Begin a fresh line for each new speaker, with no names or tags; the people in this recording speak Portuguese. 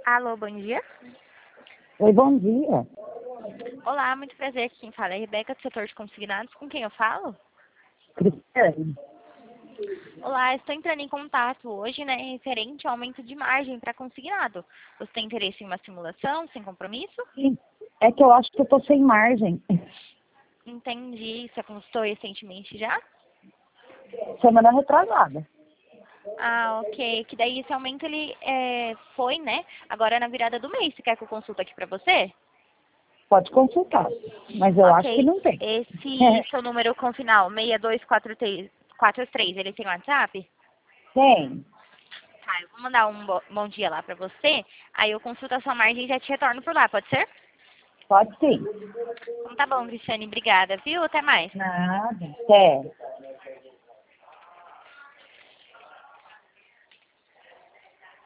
Alô, bom dia.
Oi, bom dia.
Olá, muito prazer. Aqui quem fala é a Rebeca, do setor de consignados. Com quem eu falo?
Cristiane.
Olá, estou entrando em contato hoje, né, referente ao aumento de margem para consignado. Você tem interesse em uma simulação, sem compromisso?
Sim, é que eu acho que eu tô sem margem.
Entendi. Você consultou recentemente já?
Semana retrasada.
Ah, ok. Que daí esse aumento ele foi, né, agora na virada do mês. Você quer que eu consulte aqui para você?
Pode consultar, mas eu acho que
Ok.
não tem.
Esse seu número com final 6243, ele tem WhatsApp?
Tem.
Tá, eu vou mandar um bom dia lá pra você. Aí eu consulto a sua margem e já te retorno por lá, pode ser?
Pode sim.
Então tá bom, Cristiane, obrigada, viu? Até mais.
Nada. Até.